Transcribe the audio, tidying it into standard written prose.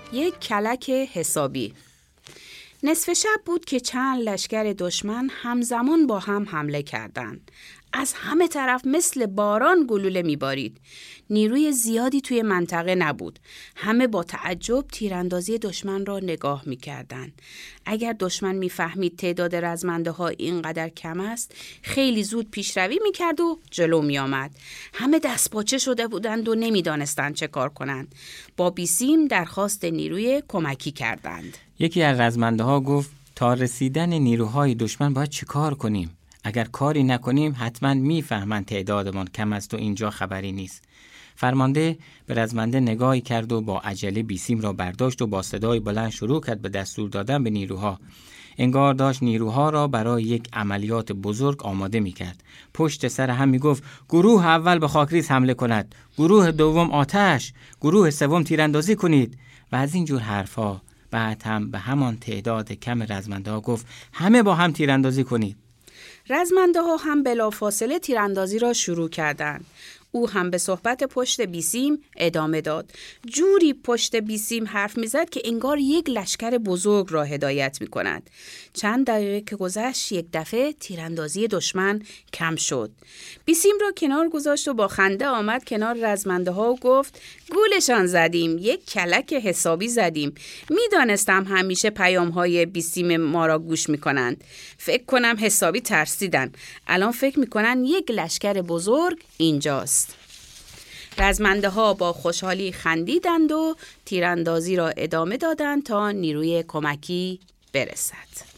یک کلک حسابی. نصف شب بود که چند لشکر دشمن همزمان با هم حمله کردند. از همه طرف مثل باران گلوله میبارید. نیروی زیادی توی منطقه نبود. همه با تعجب تیراندازی دشمن را نگاه میکردند. اگر دشمن میفهمید تعداد رزمنده ها اینقدر کم است، خیلی زود پیشروی میکرد و جلو میآمد. همه دستپاچه شده بودند و نمیدانستند چه کار کنند. با بیسیم درخواست نیروی کمکی کردند. یکی از رزمنده ها گفت تا رسیدن نیروهای دشمن باید چه کار کنیم؟ اگر کاری نکنیم حتما میفهمن تعدادمان کم است و اینجا خبری نیست. فرمانده به رزمنده نگاهی کرد و با عجله بیسیم را برداشت و با صدای بلند شروع کرد به دستور دادن به نیروها. انگار داشت نیروها را برای یک عملیات بزرگ آماده میکرد. پشت سر هم میگفت گروه اول به خاکریز حمله کند، گروه دوم آتش، گروه سوم تیراندازی کنید و از این جور حرفا. بعد هم به همان تعداد کم رزمنده ها گفت همه با هم تیراندازی کنید. رزمنده ها هم بلافاصله تیراندازی را شروع کردند. او هم به صحبت پشت بیسیم ادامه داد. جوری پشت بیسیم حرف میزد که انگار یک لشکر بزرگ را هدایت میکند. چند دقیقه که گذشت یک دفعه تیراندازی دشمن کم شد. بیسیم را کنار گذاشت و با خنده آمد کنار رزمنده ها و گفت گولشان زدیم، یک کلک حسابی زدیم. میدانستم همیشه پیام های بیسیم ما را گوش میکنند. فکر کنم حسابی ترسیدن. الان فکر میکنن یک لشکر بزرگ اینجاست. رزمنده ها با خوشحالی خندیدند و تیراندازی را ادامه دادند تا نیروی کمکی برسد.